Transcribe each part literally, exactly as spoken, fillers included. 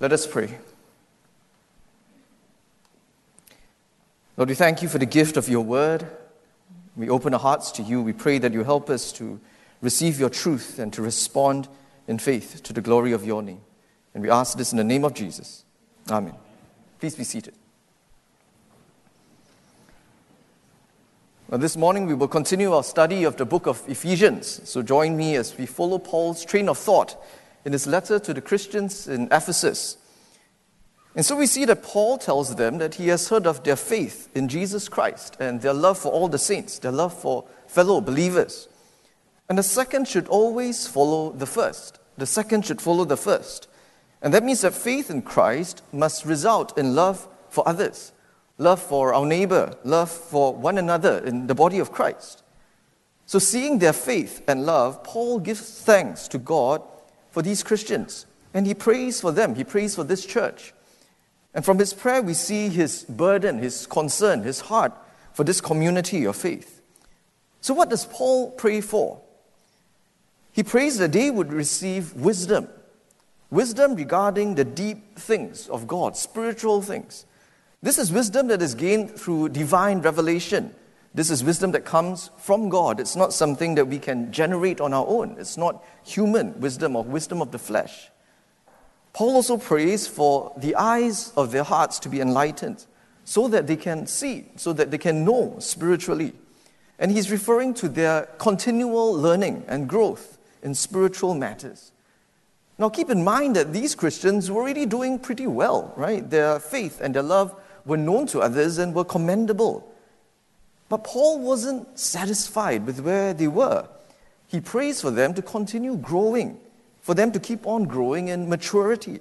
Let us pray. Lord, we thank you for the gift of your word. We open our hearts to you. We pray that you help us to receive your truth and to respond in faith to the glory of your name. And we ask this in the name of Jesus. Amen. Please be seated. Well, this morning we will continue our study of the book of Ephesians. So join me as we follow Paul's train of thought in his letter to the Christians in Ephesus. And so we see that Paul tells them that he has heard of their faith in Jesus Christ and their love for all the saints, their love for fellow believers. And the second should always follow the first. The second should follow the first. And that means that faith in Christ must result in love for others, love for our neighbor, love for one another in the body of Christ. So seeing their faith and love, Paul gives thanks to God for these Christians. And he prays for them. He prays for this church. And from his prayer, we see his burden, his concern, his heart for this community of faith. So what does Paul pray for? He prays that they would receive wisdom. Wisdom regarding the deep things of God, spiritual things. This is wisdom that is gained through divine revelation. This is wisdom that comes from God. It's not something that we can generate on our own. It's not human wisdom or wisdom of the flesh. Paul also prays for the eyes of their hearts to be enlightened so that they can see, so that they can know spiritually. And he's referring to their continual learning and growth in spiritual matters. Now keep in mind that these Christians were already doing pretty well, right? Their faith and their love were known to others and were commendable. But Paul wasn't satisfied with where they were. He prays for them to continue growing, for them to keep on growing in maturity.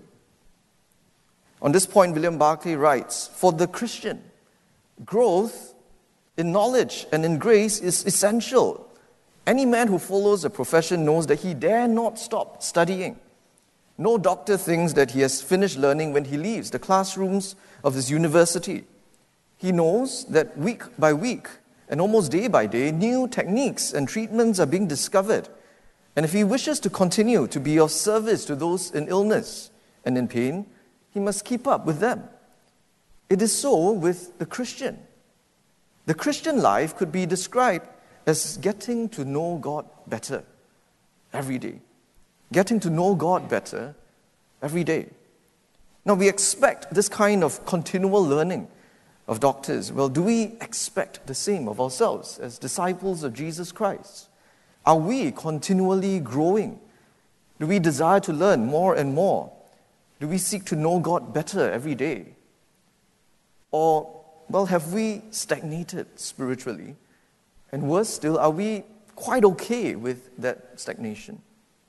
On this point, William Barclay writes, for the Christian, growth in knowledge and in grace is essential. Any man who follows a profession knows that he dare not stop studying. No doctor thinks that he has finished learning when he leaves the classrooms of his university. He knows that week by week and almost day by day, new techniques and treatments are being discovered. And if he wishes to continue to be of service to those in illness and in pain, he must keep up with them. It is so with the Christian. The Christian life could be described as getting to know God better every day. Getting to know God better every day. Now, we expect this kind of continual learning of doctors. Well, do we expect the same of ourselves as disciples of Jesus Christ? Are we continually growing? Do we desire to learn more and more? Do we seek to know God better every day? Or, well, have we stagnated spiritually? And worse still, are we quite okay with that stagnation?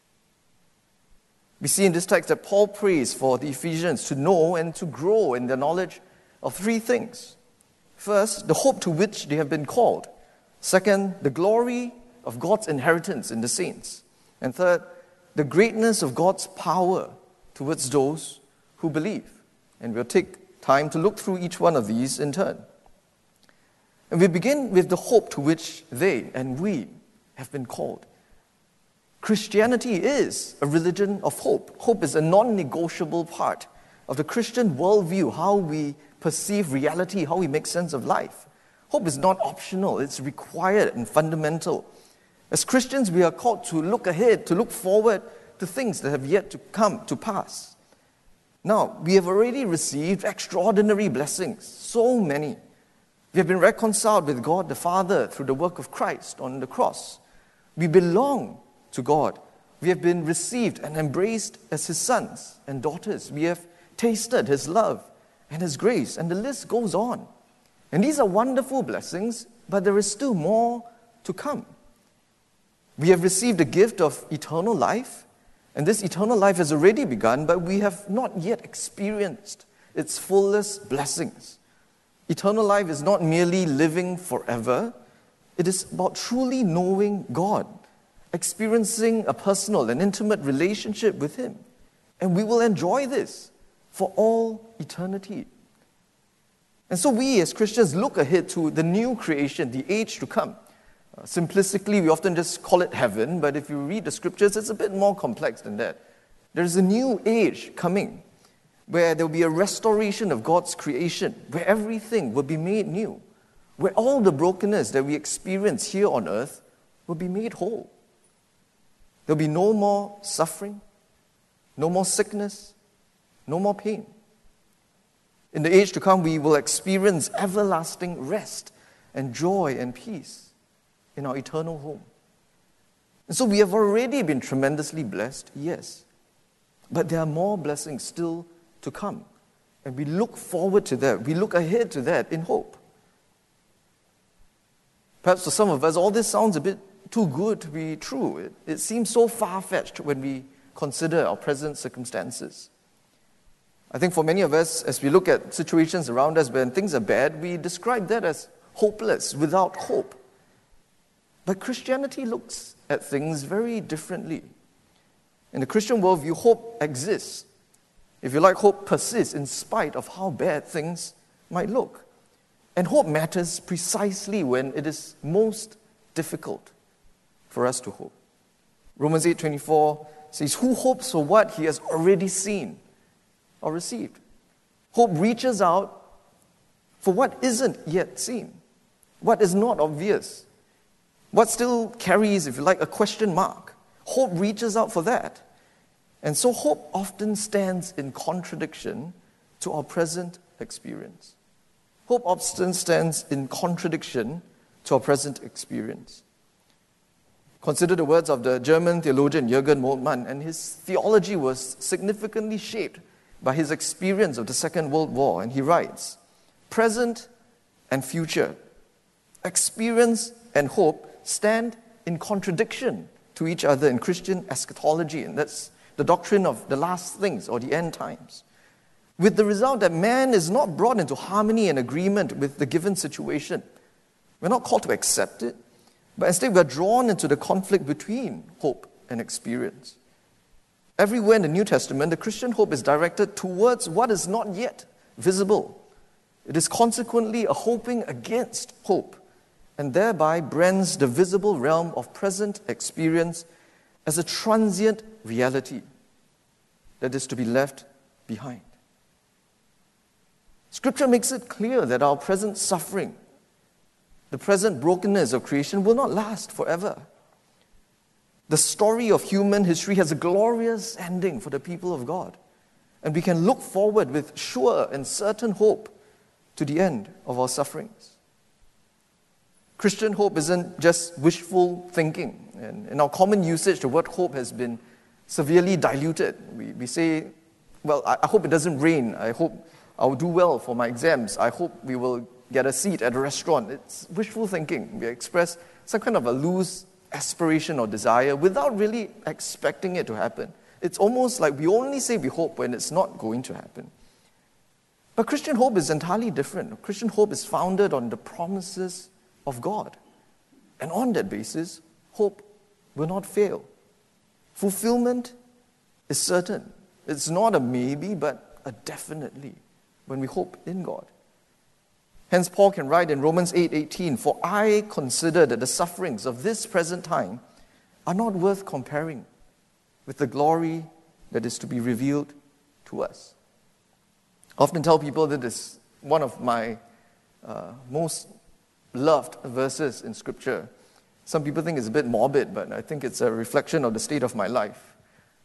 We see in this text that Paul prays for the Ephesians to know and to grow in their knowledge of three things. First, the hope to which they have been called. Second, the glory of God's inheritance in the saints. And third, the greatness of God's power towards those who believe. And we'll take time to look through each one of these in turn. And we begin with the hope to which they and we have been called. Christianity is a religion of hope. Hope is a non-negotiable part of the Christian worldview, how we perceive reality, how we make sense of life. Hope is not optional, it's required and fundamental. As Christians, we are called to look ahead, to look forward to things that have yet to come to pass. Now, we have already received extraordinary blessings, so many. We have been reconciled with God the Father through the work of Christ on the cross. We belong to God. We have been received and embraced as His sons and daughters. We have tasted His love and His grace, and the list goes on. And these are wonderful blessings, but there is still more to come. We have received the gift of eternal life, and this eternal life has already begun, but we have not yet experienced its fullest blessings. Eternal life is not merely living forever. It is about truly knowing God, experiencing a personal and intimate relationship with Him. And we will enjoy this for all eternity. And so we as Christians look ahead to the new creation, the age to come. Uh, simplistically, we often just call it heaven, but if you read the scriptures, it's a bit more complex than that. There is a new age coming. where there will be a restoration of God's creation, where everything will be made new, where all the brokenness that we experience here on earth will be made whole. There'll be no more suffering, no more sickness, no more pain. In the age to come, we will experience everlasting rest and joy and peace in our eternal home. And so we have already been tremendously blessed, yes. But there are more blessings still to come. And we look forward to that. We look ahead to that in hope. Perhaps for some of us, all this sounds a bit too good to be true. It, it seems so far-fetched when we consider our present circumstances. I think for many of us, as we look at situations around us when things are bad, we describe that as hopeless, without hope. But Christianity looks at things very differently. In the Christian worldview, hope exists. If you like, hope persists in spite of how bad things might look. And hope matters precisely when it is most difficult for us to hope. Romans eight twenty-four says, "Who hopes for what he has already seen or received?" Hope reaches out for what isn't yet seen, what is not obvious, what still carries, if you like, a question mark. Hope reaches out for that. And so hope often stands in contradiction to our present experience. Hope often stands in contradiction to our present experience. Consider the words of the German theologian Jürgen Moltmann, and his theology was significantly shaped by his experience of the Second World War. And he writes, "Present and future, experience and hope stand in contradiction to each other in Christian eschatology," and that's the doctrine of the last things or the end times, with the result that man is not brought into harmony and agreement with the given situation. We're not called to accept it, but instead we're drawn into the conflict between hope and experience. Everywhere in the New Testament, the Christian hope is directed towards what is not yet visible. It is consequently a hoping against hope, and thereby brands the visible realm of present experience as a transient reality that is to be left behind. Scripture makes it clear that our present suffering, the present brokenness of creation, will not last forever. The story of human history has a glorious ending for the people of God, and we can look forward with sure and certain hope to the end of our sufferings. Christian hope isn't just wishful thinking. And in our common usage, the word hope has been severely diluted. We, we say, well, I, I hope it doesn't rain. I hope I'll do well for my exams. I hope we will get a seat at a restaurant. It's wishful thinking. We express some kind of a loose aspiration or desire without really expecting it to happen. It's almost like we only say we hope when it's not going to happen. But Christian hope is entirely different. Christian hope is founded on the promises of God. And on that basis, hope will not fail. Fulfillment is certain. It's not a maybe, but a definitely when we hope in God. Hence, Paul can write in Romans eight eighteen, "For I consider that the sufferings of this present time are not worth comparing with the glory that is to be revealed to us." I often tell people that it's one of my uh, most loved verses in Scripture. Some people think it's a bit morbid, but I think it's a reflection of the state of my life.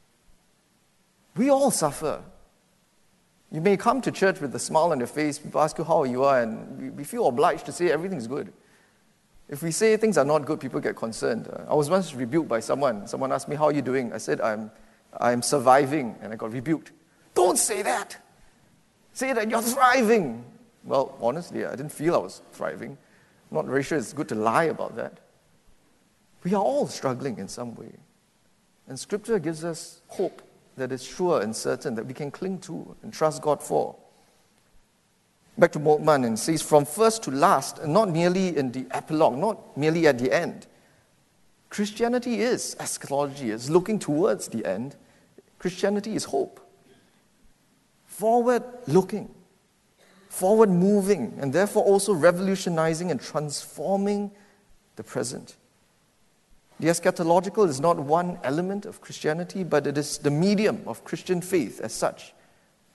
We all suffer. You may come to church with a smile on your face, people ask you how you are, and we feel obliged to say everything's good. If we say things are not good, people get concerned. I was once rebuked by someone. Someone asked me, "How are you doing?" I said, I'm, I'm surviving, and I got rebuked. "Don't say that. Say that you're thriving." Well, honestly, I didn't feel I was thriving. I'm not very sure it's good to lie about that. We are all struggling in some way. And Scripture gives us hope that is sure and certain that we can cling to and trust God for. Back to Moltmann, and says, "From first to last, and not merely in the epilogue, not merely at the end. Christianity is eschatology, is looking towards the end. Christianity is hope. Forward-looking, forward-moving, and therefore also revolutionizing and transforming the present. The eschatological is not one element of Christianity, but it is the medium of Christian faith as such,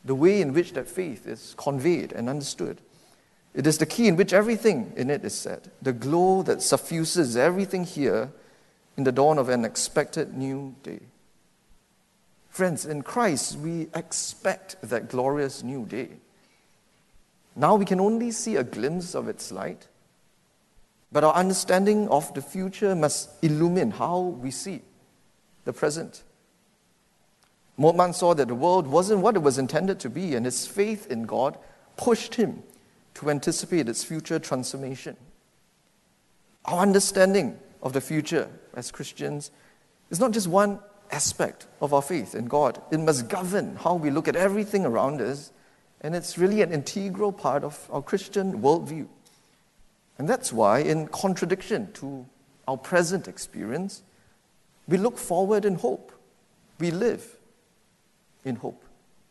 the way in which that faith is conveyed and understood. It is the key in which everything in it is said, the glow that suffuses everything here in the dawn of an expected new day. Friends, in Christ, we expect that glorious new day. Now we can only see a glimpse of its light, but our understanding of the future must illumine how we see the present. Moltmann saw that the world wasn't what it was intended to be, and his faith in God pushed him to anticipate its future transformation. Our understanding of the future as Christians is not just one aspect of our faith in God. It must govern how we look at everything around us, and it's really an integral part of our Christian worldview. And that's why, in contradiction to our present experience, we look forward in hope. We live in hope.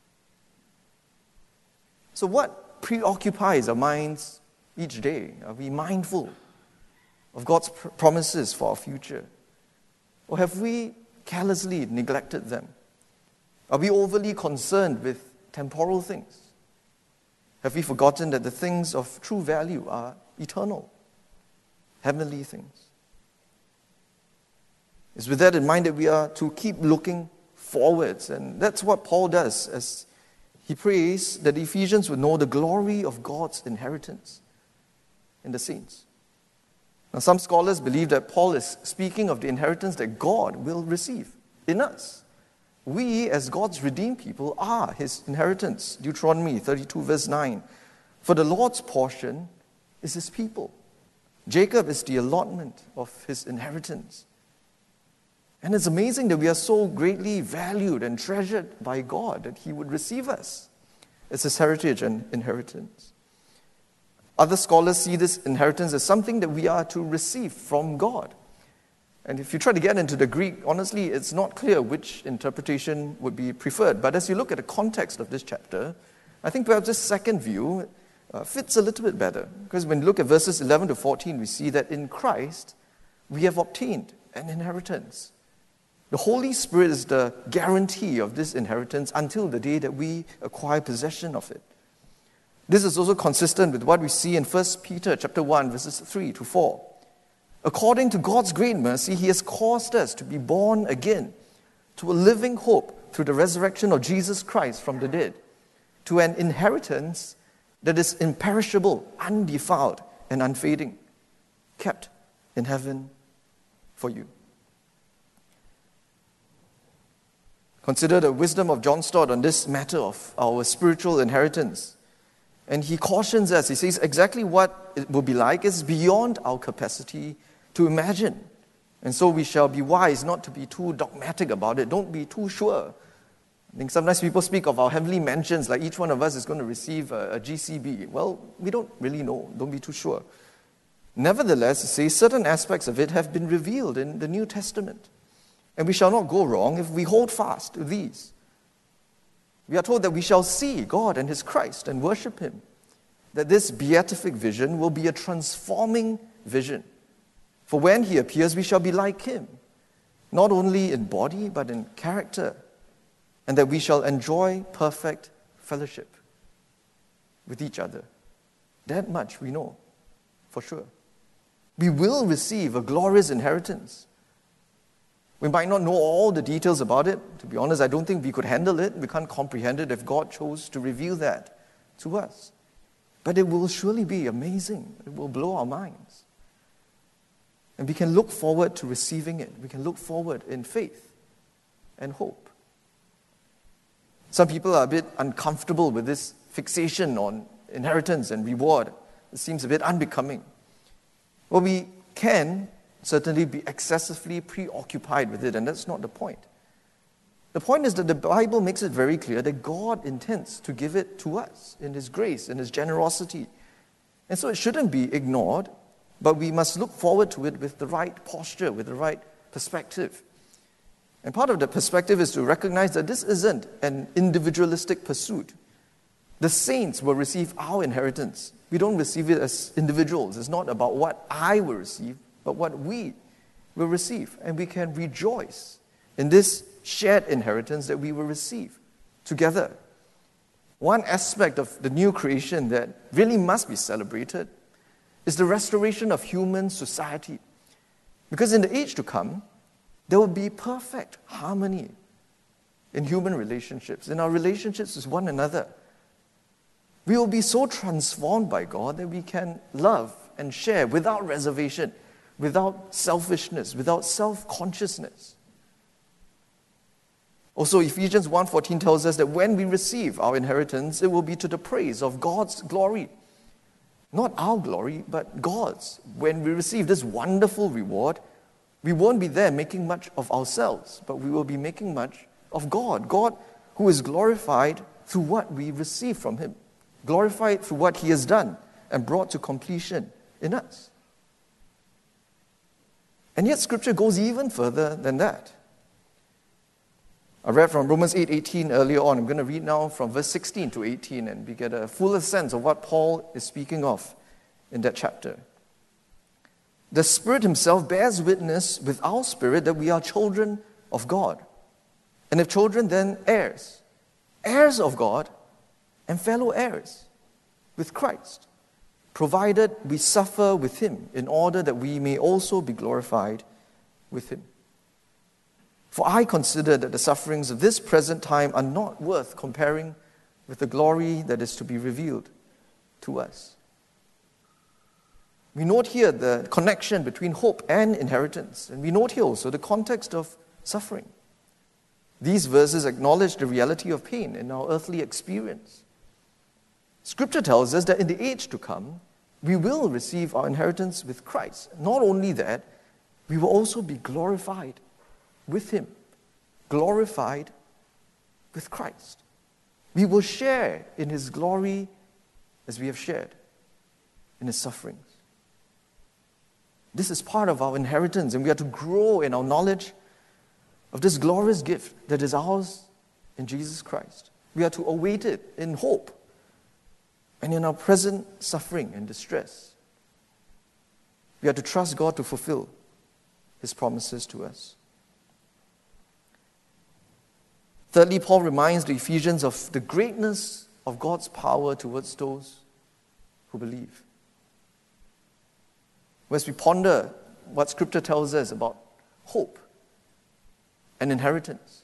So what preoccupies our minds each day? Are we mindful of God's pr- promises for our future? Or have we carelessly neglected them? Are we overly concerned with temporal things? Have we forgotten that the things of true value are eternal, heavenly things? It's with that in mind that we are to keep looking forwards, and that's what Paul does as he prays that the Ephesians would know the glory of God's inheritance in the saints. Now, some scholars believe that Paul is speaking of the inheritance that God will receive in us. We, as God's redeemed people, are his inheritance. Deuteronomy thirty-two, verse nine. For the Lord's portion is his people. Jacob is the allotment of his inheritance. And it's amazing that we are so greatly valued and treasured by God that he would receive us as his heritage and inheritance. Other scholars see this inheritance as something that we are to receive from God. And if you try to get into the Greek, honestly, it's not clear which interpretation would be preferred. But as you look at the context of this chapter, I think perhaps this second view uh, fits a little bit better. Because when you look at verses eleven to fourteen, we see that in Christ, we have obtained an inheritance. The Holy Spirit is the guarantee of this inheritance until the day that we acquire possession of it. This is also consistent with what we see in First Peter chapter one, verses three to four. According to God's great mercy, he has caused us to be born again to a living hope through the resurrection of Jesus Christ from the dead, to an inheritance that is imperishable, undefiled, and unfading, kept in heaven for you. Consider the wisdom of John Stott on this matter of our spiritual inheritance. And he cautions us, he says exactly what it will be like is beyond our capacity to imagine. And so we shall be wise not to be too dogmatic about it. Don't be too sure. I think sometimes people speak of our heavenly mansions like each one of us is going to receive a, a G C B. Well, we don't really know. Don't be too sure. Nevertheless, he says certain aspects of it have been revealed in the New Testament. And we shall not go wrong if we hold fast to these. We are told that we shall see God and his Christ and worship him. That this beatific vision will be a transforming vision. For when he appears, we shall be like him, not only in body, but in character, and that we shall enjoy perfect fellowship with each other. That much we know, for sure. We will receive a glorious inheritance. We might not know all the details about it. To be honest, I don't think we could handle it. We can't comprehend it if God chose to reveal that to us. But it will surely be amazing. It will blow our minds. And we can look forward to receiving it. We can look forward in faith and hope. Some people are a bit uncomfortable with this fixation on inheritance and reward. It seems a bit unbecoming. Well, we can certainly be excessively preoccupied with it, and that's not the point. The point is that the Bible makes it very clear that God intends to give it to us in his grace, in his generosity. And so it shouldn't be ignored, but we must look forward to it with the right posture, with the right perspective. And part of the perspective is to recognize that this isn't an individualistic pursuit. The saints will receive our inheritance. We don't receive it as individuals. It's not about what I will receive, but what we will receive. And we can rejoice in this shared inheritance that we will receive together. One aspect of the new creation that really must be celebrated is the restoration of human society. Because in the age to come, there will be perfect harmony in human relationships, in our relationships with one another. We will be so transformed by God that we can love and share without reservation, without selfishness, without self-consciousness. Also, Ephesians one fourteen tells us that when we receive our inheritance, it will be to the praise of God's glory. Not our glory, but God's. When we receive this wonderful reward, we won't be there making much of ourselves, but we will be making much of God. God who is glorified through what we receive from Him, glorified through what He has done and brought to completion in us. And yet Scripture goes even further than that. I read from Romans eight eighteen earlier on. I'm going to read now from verse sixteen to eighteen, and we get a fuller sense of what Paul is speaking of in that chapter. The Spirit Himself bears witness with our spirit that we are children of God. And if children, then heirs. Heirs of God and fellow heirs with Christ, provided we suffer with Him in order that we may also be glorified with Him. For I consider that the sufferings of this present time are not worth comparing with the glory that is to be revealed to us. We note here the connection between hope and inheritance, and we note here also the context of suffering. These verses acknowledge the reality of pain in our earthly experience. Scripture tells us that in the age to come, we will receive our inheritance with Christ. Not only that, we will also be glorified with Him, glorified with Christ. We will share in His glory as we have shared in His sufferings. This is part of our inheritance, and we are to grow in our knowledge of this glorious gift that is ours in Jesus Christ. We are to await it in hope and in our present suffering and distress. We are to trust God to fulfill His promises to us. Thirdly, Paul reminds the Ephesians of the greatness of God's power towards those who believe. As we ponder what Scripture tells us about hope and inheritance,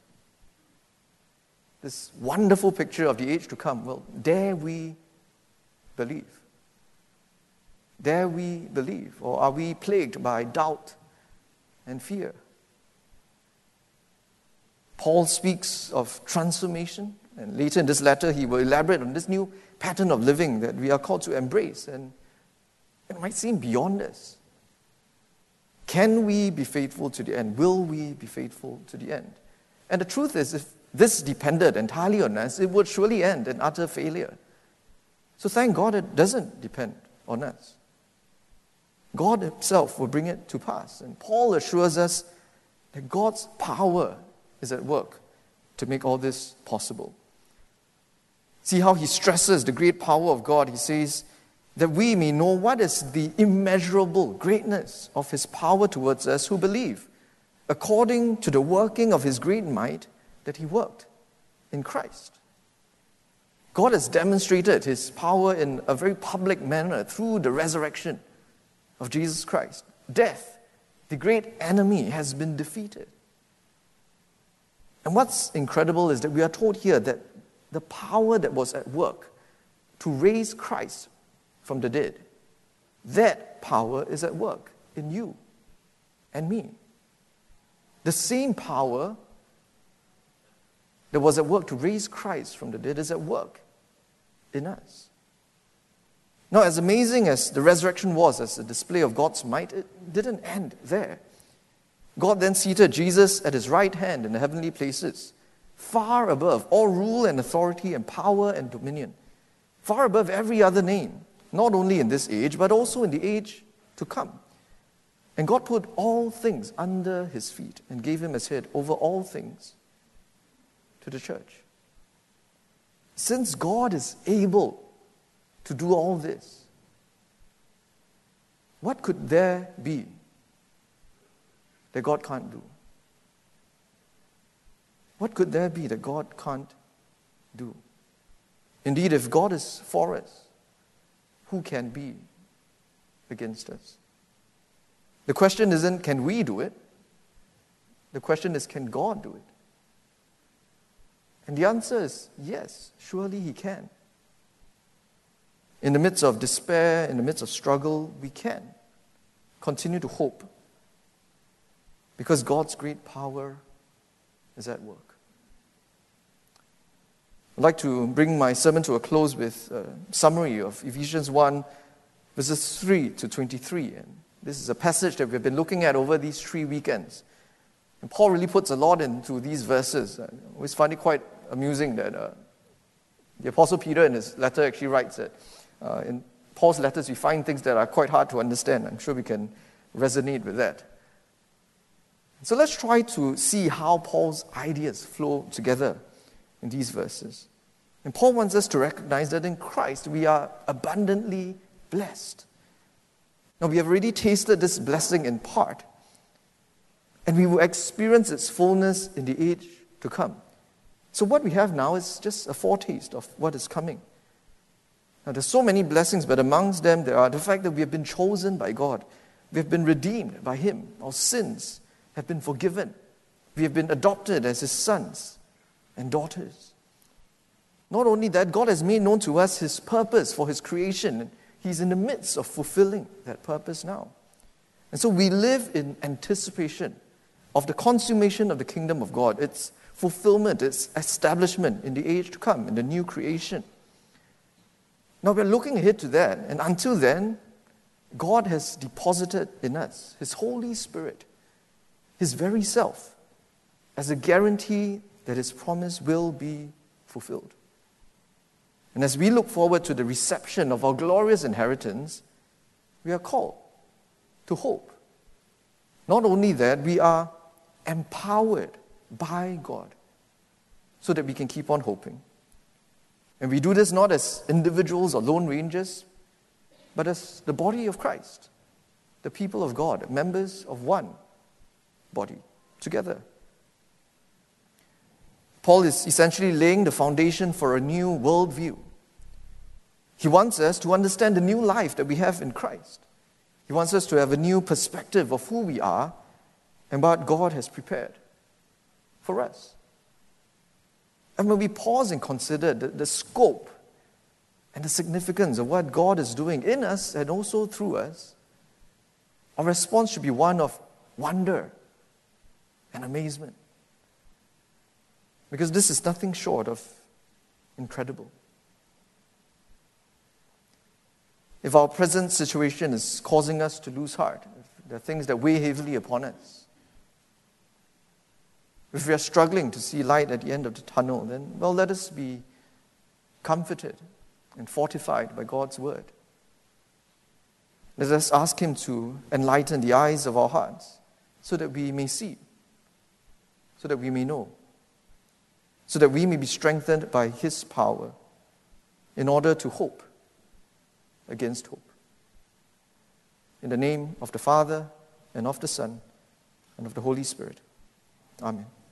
this wonderful picture of the age to come, well, dare we believe? Dare we believe? Or are we plagued by doubt and fear? Paul speaks of transformation, and later in this letter he will elaborate on this new pattern of living that we are called to embrace, and it might seem beyond us. Can we be faithful to the end? Will we be faithful to the end? And the truth is, if this depended entirely on us, it would surely end in utter failure. So thank God it doesn't depend on us. God Himself will bring it to pass. And Paul assures us that God's power is at work to make all this possible. See how he stresses the great power of God. He says that we may know what is the immeasurable greatness of His power towards us who believe, according to the working of His great might that He worked in Christ. God has demonstrated His power in a very public manner through the resurrection of Jesus Christ. Death, the great enemy, has been defeated. And what's incredible is that we are told here that the power that was at work to raise Christ from the dead, that power is at work in you and me. The same power that was at work to raise Christ from the dead is at work in us. Now, as amazing as the resurrection was as a display of God's might, it didn't end there. God then seated Jesus at His right hand in the heavenly places, far above all rule and authority and power and dominion, far above every other name, not only in this age, but also in the age to come. And God put all things under His feet and gave Him as head over all things to the church. Since God is able to do all this, what could there be that God can't do? What could there be that God can't do? Indeed, if God is for us, who can be against us? The question isn't, can we do it? The question is, can God do it? And the answer is, yes, surely He can. In the midst of despair, in the midst of struggle, we can continue to hope because God's great power is at work. I'd like to bring my sermon to a close with a summary of Ephesians one, verses three to twenty-three. And this is a passage that we've been looking at over these three weekends. And Paul really puts a lot into these verses. I always find it quite amusing that uh, the Apostle Peter in his letter actually writes that uh, in Paul's letters we find things that are quite hard to understand. I'm sure we can resonate with that. So let's try to see how Paul's ideas flow together in these verses. And Paul wants us to recognize that in Christ we are abundantly blessed. Now we have already tasted this blessing in part, and we will experience its fullness in the age to come. So what we have now is just a foretaste of what is coming. Now there's so many blessings, but amongst them there are the fact that we have been chosen by God. We have been redeemed by Him. Our sins have been forgiven. We have been adopted as His sons and daughters. Not only that, God has made known to us His purpose for His creation. He's in the midst of fulfilling that purpose now. And so we live in anticipation of the consummation of the kingdom of God, its fulfillment, its establishment in the age to come, in the new creation. Now we're looking ahead to that, and until then, God has deposited in us His Holy Spirit, His very self, as a guarantee that His promise will be fulfilled. And as we look forward to the reception of our glorious inheritance, we are called to hope. Not only that, we are empowered by God so that we can keep on hoping. And we do this not as individuals or lone rangers, but as the body of Christ, the people of God, members of one body, together. Paul is essentially laying the foundation for a new worldview. He wants us to understand the new life that we have in Christ. He wants us to have a new perspective of who we are and what God has prepared for us. And when we pause and consider the, the scope and the significance of what God is doing in us and also through us, our response should be one of wonder and amazement. Because this is nothing short of incredible. If our present situation is causing us to lose heart, if there are things that weigh heavily upon us, if we are struggling to see light at the end of the tunnel, then, well, let us be comforted and fortified by God's word. Let us ask Him to enlighten the eyes of our hearts so that we may see, so that we may know, so that we may be strengthened by His power in order to hope against hope. In the name of the Father, and of the Son, and of the Holy Spirit. Amen.